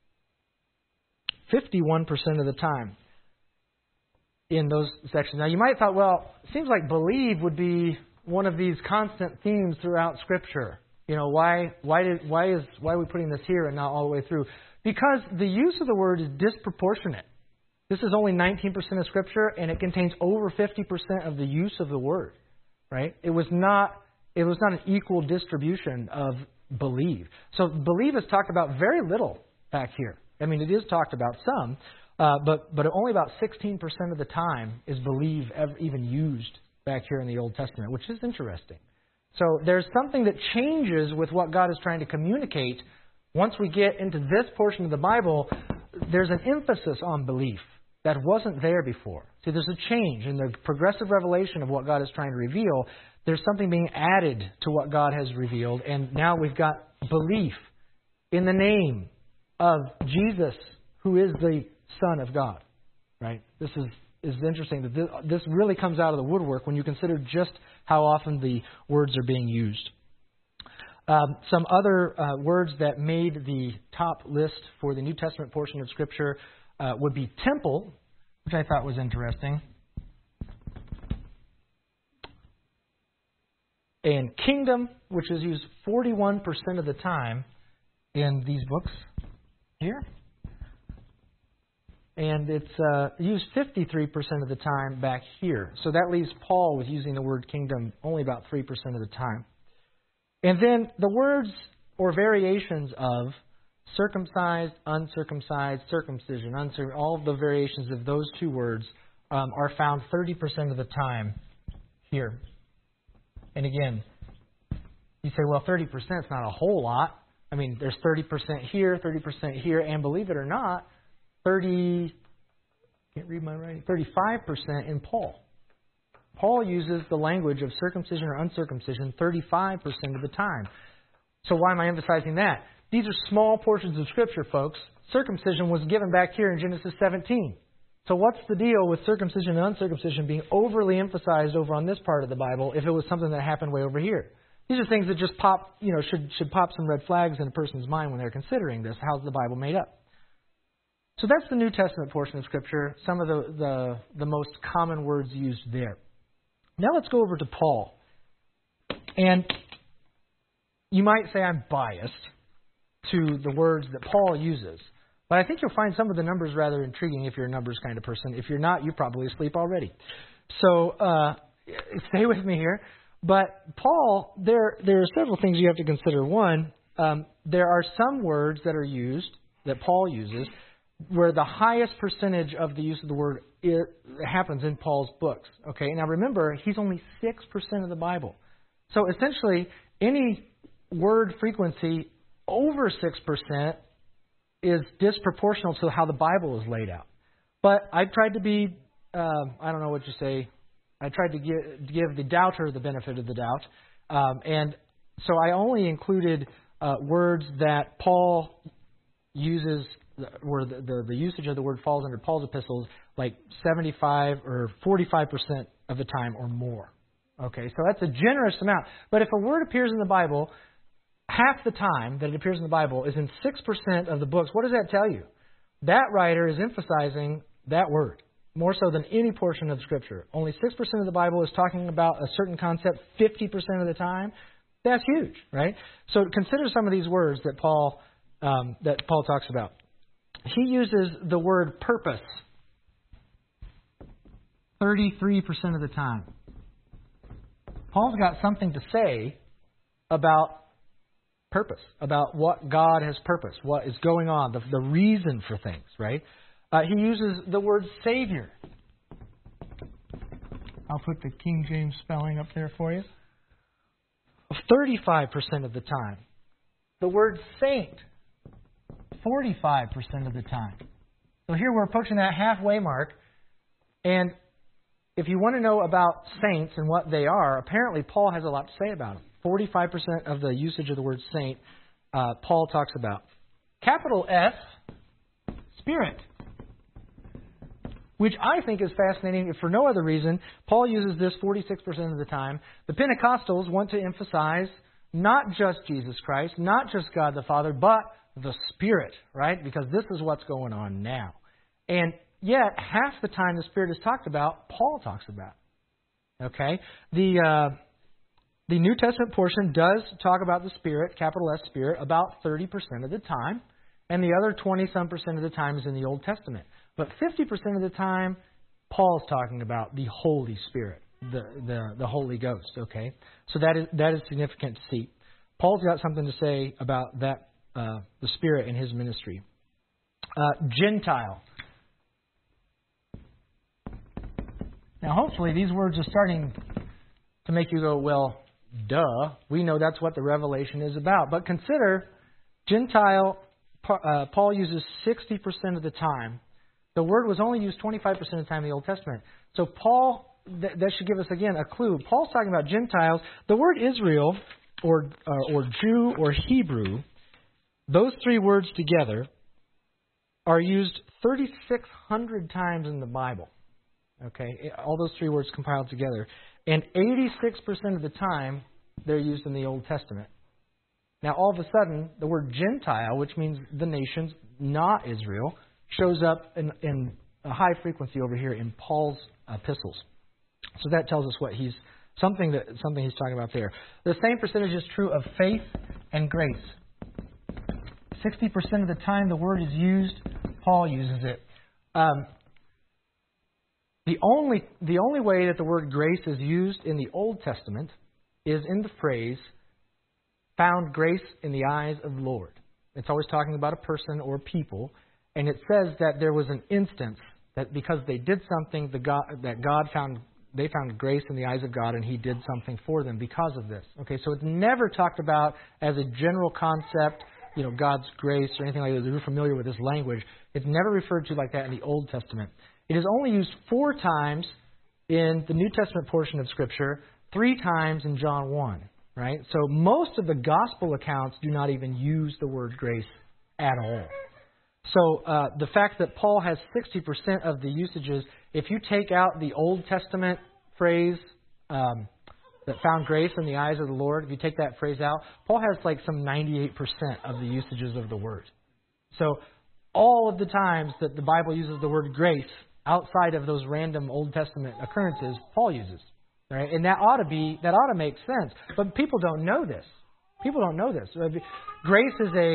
51% of the time in those sections. Now, you might have thought, well, it seems like believe would be one of these constant themes throughout Scripture. You know, why are we putting this here and not all the way through? Because the use of the word is disproportionate. This is only 19% of Scripture, and it contains over 50% of the use of the word. Right? It was not an equal distribution of believe. So believe is talked about very little back here. I mean, it is talked about some, but only about 16% of the time is believe even used back here in the Old Testament, which is interesting. So there's something that changes with what God is trying to communicate. Once we get into this portion of the Bible, there's an emphasis on belief that wasn't there before. See, there's a change in the progressive revelation of what God is trying to reveal. There's something being added to what God has revealed, and now we've got belief in the name of Jesus, who is the Son of God. Right? This is interesting that this really comes out of the woodwork when you consider just how often the words are being used. Some other words that made the top list for the New Testament portion of Scripture would be temple, which I thought was interesting, and kingdom, which is used 41% of the time in these books here. And it's used 53% of the time back here. So that leaves Paul with using the word kingdom only about 3% of the time. And then the words or variations of circumcised, uncircumcised, circumcision, all of the variations of those two words are found 30% of the time here. And again, you say, well, 30% is not a whole lot. I mean, there's 30% here, 30% here, and believe it or not, 35% in Paul. Paul uses the language of circumcision or uncircumcision 35% of the time. So why am I emphasizing that? These are small portions of Scripture, folks. Circumcision was given back here in Genesis 17. So what's the deal with circumcision and uncircumcision being overly emphasized over on this part of the Bible if it was something that happened way over here? These are things that just pop, should pop some red flags in a person's mind when they're considering this. How's the Bible made up? So that's the New Testament portion of Scripture, some of the most common words used there. Now let's go over to Paul. And you might say I'm biased to the words that Paul uses. But I think you'll find some of the numbers rather intriguing if you're a numbers kind of person. If you're not, you're probably asleep already. So stay with me here. But Paul, there are several things you have to consider. One, there are some words that are used, that Paul uses, where the highest percentage of the use of the word happens in Paul's books. Okay, now remember, he's only 6% of the Bible. So essentially, any word frequency over 6% is disproportional to how the Bible is laid out. But I tried to be, I don't know what you say, I tried to give the doubter the benefit of the doubt. And so I only included words that Paul uses, where the usage of the word falls under Paul's epistles, like 75 or 45% of the time or more. Okay, so that's a generous amount. But if a word appears in the Bible, half the time that it appears in the Bible is in 6% of the books, what does that tell you? That writer is emphasizing that word more so than any portion of Scripture. Only 6% of the Bible is talking about a certain concept 50% of the time. That's huge, right? So consider some of these words that Paul talks about. He uses the word purpose 33% of the time. Paul's got something to say about purpose, about what God has purposed, what is going on, the reason for things, right? He uses the word Savior. I'll put the King James spelling up there for you. 35% of the time. The word saint, 45% of the time. So here we're approaching that halfway mark. And if you want to know about saints and what they are, apparently Paul has a lot to say about them. 45% of the usage of the word saint, Paul talks about. Capital S, Spirit, which I think is fascinating if for no other reason. Paul uses this 46% of the time. The Pentecostals want to emphasize not just Jesus Christ, not just God the Father, but the Spirit, right? Because this is what's going on now. And yet, half the time the Spirit is talked about, Paul talks about. Okay? The New Testament portion does talk about the Spirit, capital S Spirit, about 30% of the time. And the other 20-some percent of the time is in the Old Testament. But 50% of the time, Paul's talking about the Holy Spirit, the Holy Ghost, okay? So that is significant to see. Paul's got something to say about that, the Spirit in his ministry. Gentile. Now, hopefully, these words are starting to make you go, well, duh. We know that's what the Revelation is about. But consider, Gentile, Paul uses 60% of the time. The word was only used 25% of the time in the Old Testament. So Paul, that should give us, again, a clue. Paul's talking about Gentiles. The word Israel, or Jew, or Hebrew, those three words together are used 3,600 times in the Bible. Okay, all those three words compiled together. And 86% of the time, they're used in the Old Testament. Now, all of a sudden, the word Gentile, which means the nations, not Israel, shows up in a high frequency over here in Paul's epistles. So that tells us what something he's talking about there. The same percentage is true of faith and grace. 60% of the time the word is used, Paul uses it. The only way that the word grace is used in the Old Testament is in the phrase, found grace in the eyes of the Lord. It's always talking about a person or people. And it says that there was an instance that because they did something, they found grace in the eyes of God, and He did something for them because of this. Okay, so it's never talked about as a general concept, God's grace or anything like that. You're familiar with this language. It's never referred to like that in the Old Testament. It is only used 4 times in the New Testament portion of Scripture, 3 times in John 1. Right? So most of the gospel accounts do not even use the word grace at all. So the fact that Paul has 60% of the usages, if you take out the Old Testament phrase that found grace in the eyes of the Lord, if you take that phrase out, Paul has like some 98% of the usages of the word. So all of the times that the Bible uses the word grace outside of those random Old Testament occurrences, Paul uses. Right? And that ought to make sense. But people don't know this. People don't know this. Grace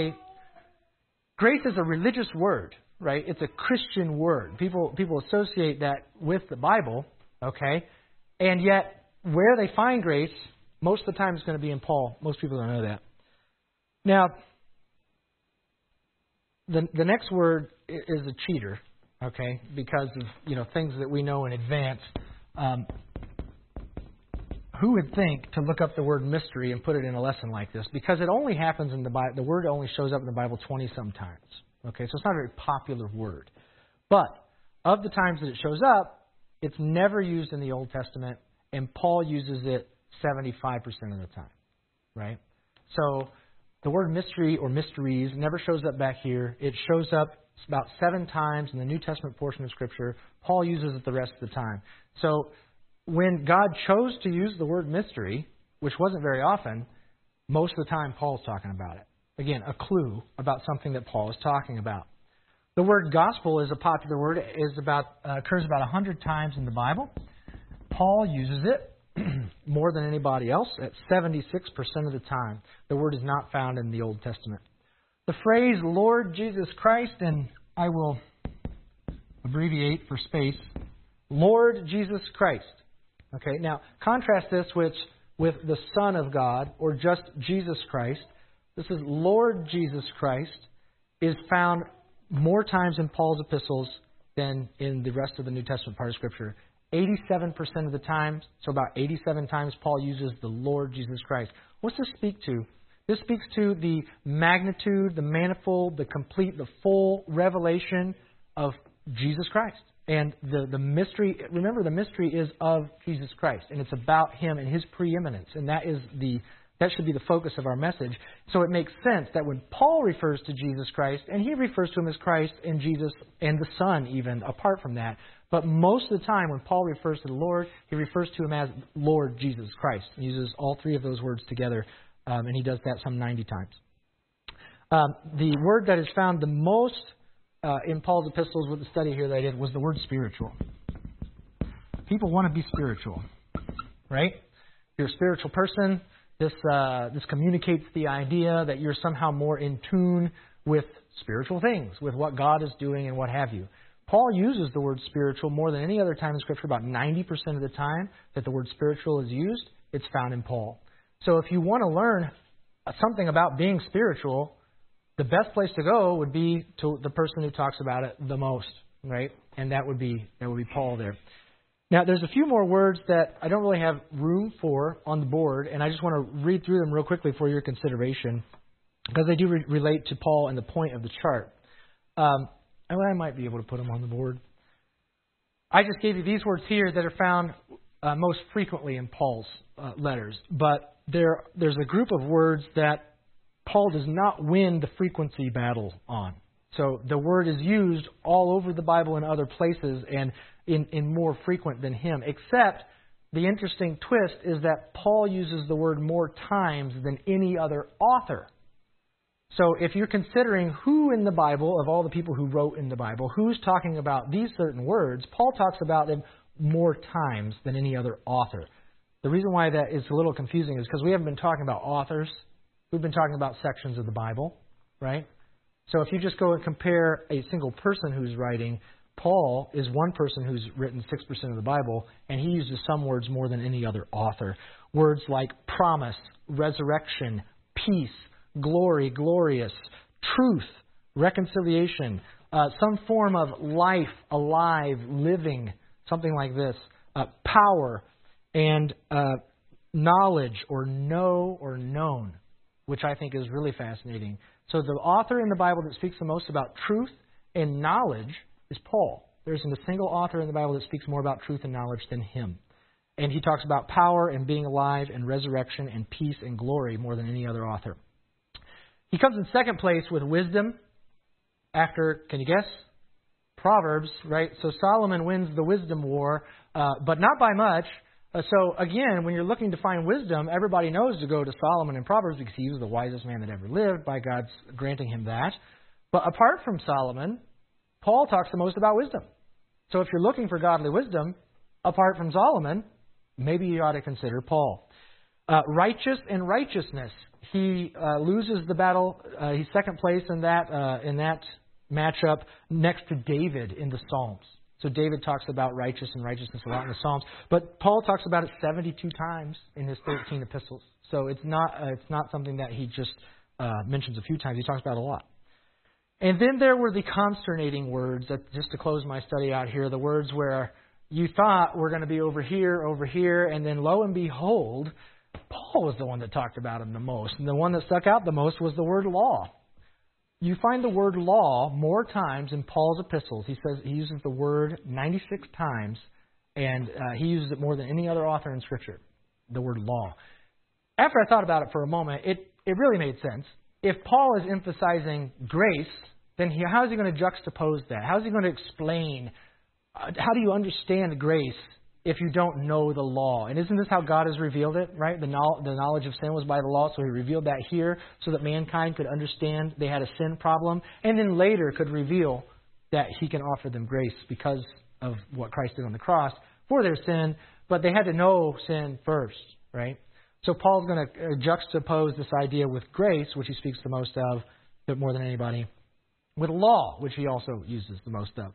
is a religious word, right? It's a Christian word. People associate that with the Bible, okay? And yet, where they find grace, most of the time it's going to be in Paul. Most people don't know that. Now, the next word is a cheater, okay? Because of things that we know in advance. Who would think to look up the word mystery and put it in a lesson like this? Because it only happens in the Bible. The word only shows up in the Bible 20-some times. Okay, so it's not a very popular word. But of the times that it shows up, it's never used in the Old Testament, and Paul uses it 75% of the time. Right? So the word mystery or mysteries never shows up back here. It shows up about 7 times in the New Testament portion of Scripture. Paul uses it the rest of the time. So when God chose to use the word mystery, which wasn't very often, most of the time Paul's talking about it. Again, a clue about something that Paul is talking about. The word gospel is a popular word. It occurs about 100 times in the Bible. Paul uses it more than anybody else at 76% of the time. The word is not found in the Old Testament. The phrase Lord Jesus Christ, and I will abbreviate for space, Lord Jesus Christ. Okay, now contrast this with the Son of God or just Jesus Christ. This is Lord Jesus Christ is found more times in Paul's epistles than in the rest of the New Testament part of Scripture. 87% of the time, so about 87 times Paul uses the Lord Jesus Christ. What's this speak to? This speaks to the magnitude, the manifold, the complete, the full revelation of Jesus Christ. And the mystery, remember, the mystery is of Jesus Christ, and it's about Him and His preeminence, and that should be the focus of our message. So it makes sense that when Paul refers to Jesus Christ, and he refers to Him as Christ and Jesus and the Son even, apart from that, but most of the time when Paul refers to the Lord, he refers to Him as Lord Jesus Christ. He uses all 3 of those words together, and he does that some 90 times. The word that is found the most in Paul's epistles with the study here that I did was the word spiritual. People want to be spiritual, right? You're a spiritual person. This communicates the idea that you're somehow more in tune with spiritual things, with what God is doing and what have you. Paul uses the word spiritual more than any other time in Scripture. About 90% of the time that the word spiritual is used, it's found in Paul. So if you want to learn something about being spiritual, the best place to go would be to the person who talks about it the most, right? And that would be Paul there. Now, there's a few more words that I don't really have room for on the board, and I just want to read through them real quickly for your consideration, because they do relate to Paul and the point of the chart. I might be able to put them on the board. I just gave you these words here that are found most frequently in Paul's letters, but there's a group of words that Paul does not win the frequency battle on. So the word is used all over the Bible in other places and in more frequent than him, except the interesting twist is that Paul uses the word more times than any other author. So if you're considering who in the Bible, of all the people who wrote in the Bible, who's talking about these certain words, Paul talks about them more times than any other author. The reason why that is a little confusing is because we haven't been talking about authors. We've been talking about sections of the Bible, right? So if you just go and compare a single person who's writing, Paul is one person who's written 6% of the Bible, and he uses some words more than any other author. Words like promise, resurrection, peace, glory, glorious, truth, reconciliation, some form of life, alive, living, something like this, power, and knowledge, or know, or known, which I think is really fascinating. So the author in the Bible that speaks the most about truth and knowledge is Paul. There isn't a single author in the Bible that speaks more about truth and knowledge than him. And he talks about power and being alive and resurrection and peace and glory more than any other author. He comes in second place with wisdom after, can you guess? Proverbs, right? So Solomon wins the wisdom war, but not by much. So again, when you're looking to find wisdom, everybody knows to go to Solomon in Proverbs because he was the wisest man that ever lived by God's granting him that. But apart from Solomon, Paul talks the most about wisdom. So if you're looking for godly wisdom, apart from Solomon, maybe you ought to consider Paul. Righteous and righteousness. He loses the battle. He's second place in that matchup next to David in the Psalms. So David talks about righteous and righteousness a lot in the Psalms, but Paul talks about it 72 times in his 13 epistles. So it's not something that he just mentions a few times. He talks about it a lot. And then there were the consternating words, just to close my study out here, the words where you thought were going to be over here, and then lo and behold, Paul was the one that talked about him the most. And the one that stuck out the most was the word law. You find the word law more times in Paul's epistles. He says he uses the word 96 times, and he uses it more than any other author in Scripture, the word law. After I thought about it for a moment, it really made sense. If Paul is emphasizing grace, then how is he going to juxtapose that? How is he going to explain? How do you understand grace if you don't know the law? And isn't this how God has revealed it, right? The knowledge of sin was by the law, so he revealed that here so that mankind could understand they had a sin problem, and then later could reveal that he can offer them grace because of what Christ did on the cross for their sin, but they had to know sin first, right? So Paul's going to juxtapose this idea with grace, which he speaks the most of, but more than anybody, with law, which he also uses the most of.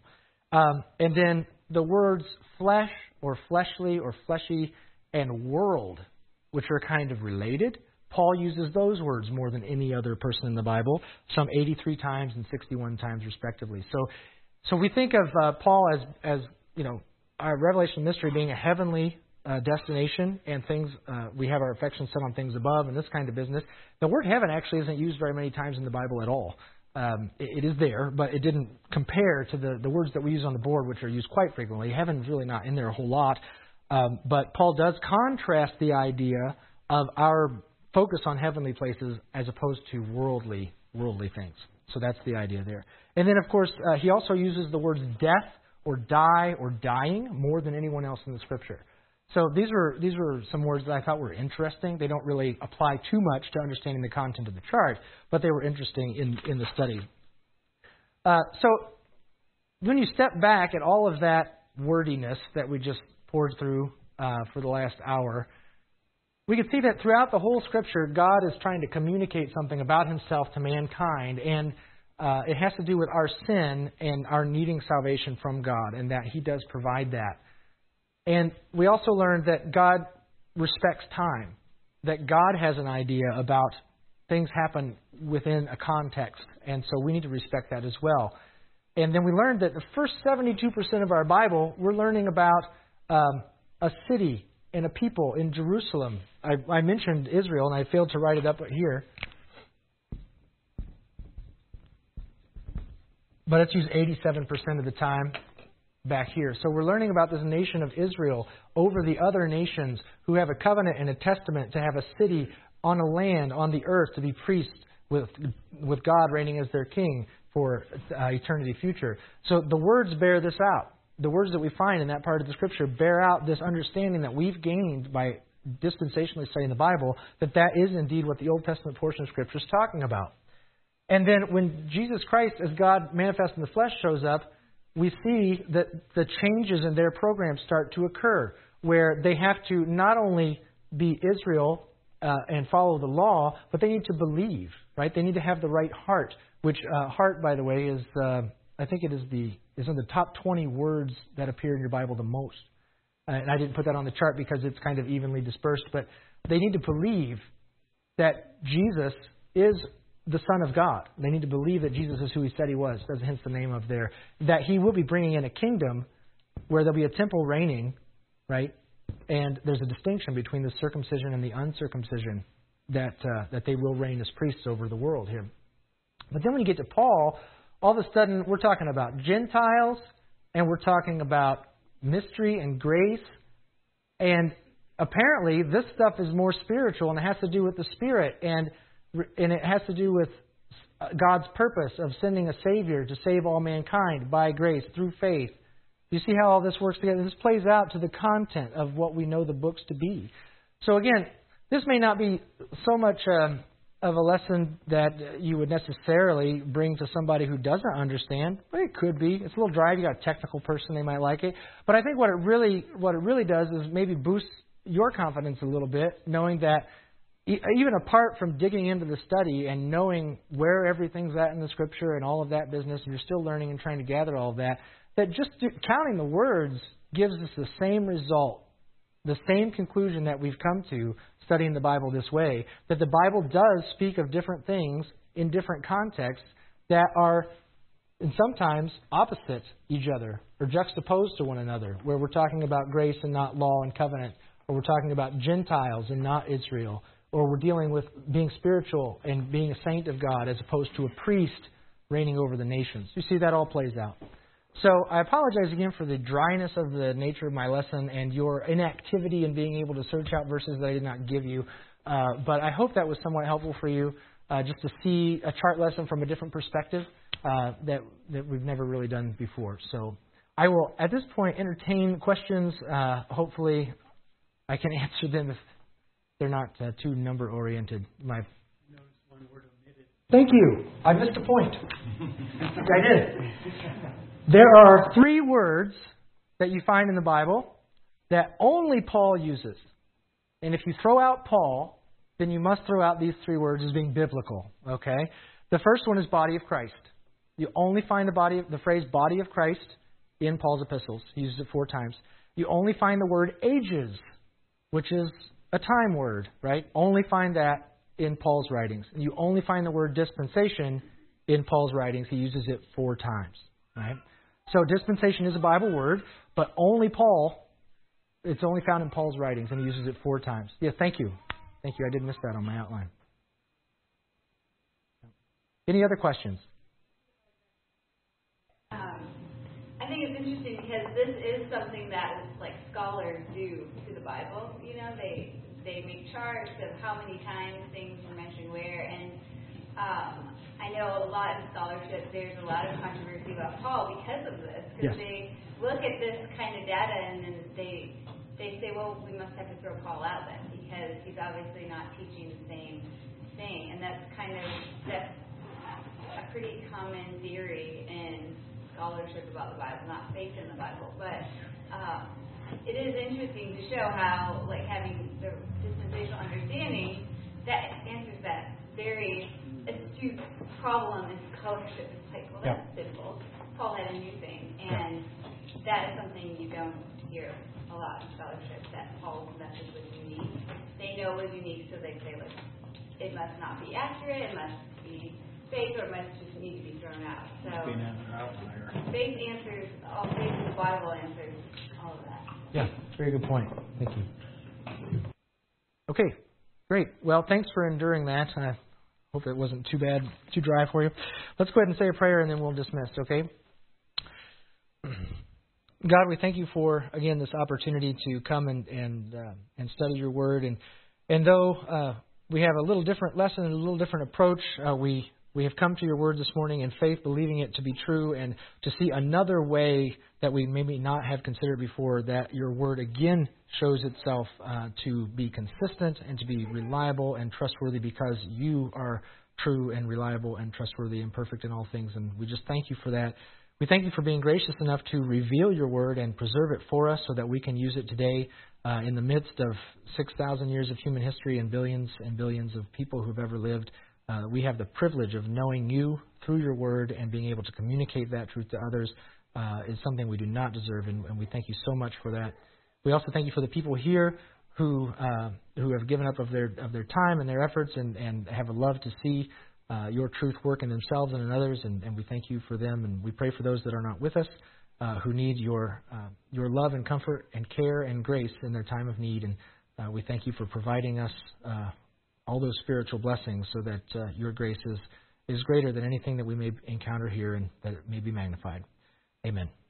And then the words flesh or fleshly or fleshy and world, which are kind of related. Paul uses those words more than any other person in the Bible, some 83 times and 61 times respectively. So we think of Paul as our Revelation mystery being a heavenly destination and things, we have our affection set on things above and this kind of business. The word heaven actually isn't used very many times in the Bible at all. It is there, but it didn't compare to the words that we use on the board, which are used quite frequently. Heaven's really not in there a whole lot. But Paul does contrast the idea of our focus on heavenly places as opposed to worldly things. So that's the idea there. And then, of course, he also uses the words death or die or dying more than anyone else in the Scripture. So these were some words that I thought were interesting. They don't really apply too much to understanding the content of the chart, but they were interesting in the study. So when you step back at all of that wordiness that we just poured through for the last hour, we can see that throughout the whole Scripture, God is trying to communicate something about himself to mankind, and it has to do with our sin and our needing salvation from God, and that he does provide that. And we also learned that God respects time, that God has an idea about things happen within a context, and so we need to respect that as well. And then we learned that the first 72% of our Bible, we're learning about a city and a people in Jerusalem. I mentioned Israel, and I failed to write it up here. But it's used 87% of the time back here. So we're learning about this nation of Israel over the other nations who have a covenant and a testament to have a city on a land, on the earth, to be priests with God reigning as their king for eternity future. So the words bear this out. The words that we find in that part of the Scripture bear out this understanding that we've gained by dispensationally studying the Bible, that is indeed what the Old Testament portion of Scripture is talking about. And then when Jesus Christ, as God manifest in the flesh, shows up, we see that the changes in their program start to occur, where they have to not only be Israel and follow the law, but they need to believe, right? They need to have the right heart, which heart, by the way, is I think it is in the top 20 words that appear in your Bible the most. And I didn't put that on the chart because it's kind of evenly dispersed, but they need to believe that Jesus is the Son of God. They need to believe that Jesus is who he said he was. That's hence the name of there. That he will be bringing in a kingdom where there'll be a temple reigning, right? And there's a distinction between the circumcision and the uncircumcision that they will reign as priests over the world here. But then when you get to Paul, all of a sudden we're talking about Gentiles and we're talking about mystery and grace. And apparently this stuff is more spiritual and it has to do with the Spirit and it has to do with God's purpose of sending a Savior to save all mankind by grace through faith. You see how all this works together? This plays out to the content of what we know the books to be. So again, this may not be so much a of a lesson that you would necessarily bring to somebody who doesn't understand, but it could be. It's a little dry. If you got a technical person, they might like it. But I think what it really does is maybe boost your confidence a little bit, knowing that even apart from digging into the study and knowing where everything's at in the Scripture and all of that business, and you're still learning and trying to gather all of that, that just counting the words gives us the same result, the same conclusion that we've come to studying the Bible this way, that the Bible does speak of different things in different contexts that are, and sometimes, opposite each other or juxtaposed to one another, where we're talking about grace and not law and covenant, or we're talking about Gentiles and not Israel, or we're dealing with being spiritual and being a saint of God as opposed to a priest reigning over the nations. You see, that all plays out. So I apologize again for the dryness of the nature of my lesson and your inactivity in being able to search out verses that I did not give you. But I hope that was somewhat helpful for you, just to see a chart lesson from a different perspective that we've never really done before. So I will, at this point, entertain questions. Hopefully I can answer them if they're not too number-oriented. Notice one word omitted. Thank you. I missed a point. I did. There are 3 words that you find in the Bible that only Paul uses. And if you throw out Paul, then you must throw out these 3 words as being biblical. Okay? The first one is body of Christ. You only find the phrase body of Christ in Paul's epistles. He uses it 4 times. You only find the word ages, which is a time word, right? Only find that in Paul's writings. And you only find the word dispensation in Paul's writings. He uses it 4 times, right? So dispensation is a Bible word, but only Paul, it's only found in Paul's writings, and he uses it 4 times. Yeah, thank you. Thank you. I did miss that on my outline. Any other questions? I think it's interesting because this is something that like scholars do to the Bible. You know, they make charts of how many times things are mentioned where, and I know a lot in scholarship there's a lot of controversy about Paul because of this, because they look at this kind of data and then they say, well, we must have to throw Paul out then because he's obviously not teaching the same thing, and that's a pretty common theory in scholarship about the Bible, not faith in the Bible, but it is interesting to show how, like, having the dispensational understanding that answers that very astute problem in scholarship. It's like, well, that's simple. Paul had a new thing, and that is something you don't hear a lot in scholarship, that Paul's message was unique. They know it was unique, so they say, like, it must not be accurate, it must be fake, or it must just need to be thrown out. So faith answers, faith in the Bible answers all of that. Yeah, very good point. Thank you. Okay, great. Well, thanks for enduring that. I hope it wasn't too bad, too dry for you. Let's go ahead and say a prayer, and then we'll dismiss, okay? God, we thank you for, again, this opportunity to come and study your word. And though we have a little different lesson and a little different approach, we have come to your word this morning in faith, believing it to be true, and to see another way that we maybe not have considered before, that your word again shows itself to be consistent and to be reliable and trustworthy, because you are true and reliable and trustworthy and perfect in all things. And we just thank you for that. We thank you for being gracious enough to reveal your word and preserve it for us so that we can use it today in the midst of 6,000 years of human history and billions of people who have ever lived. We have the privilege of knowing you through your word, and being able to communicate that truth to others is something we do not deserve, and we thank you so much for that. We also thank you for the people here who have given up of their time and their efforts and have a love to see your truth work in themselves and in others, and we thank you for them. And we pray for those that are not with us, who need your love and comfort and care and grace in their time of need. And we thank you for providing us all those spiritual blessings, so that your grace is greater than anything that we may encounter here, and that it may be magnified. Amen.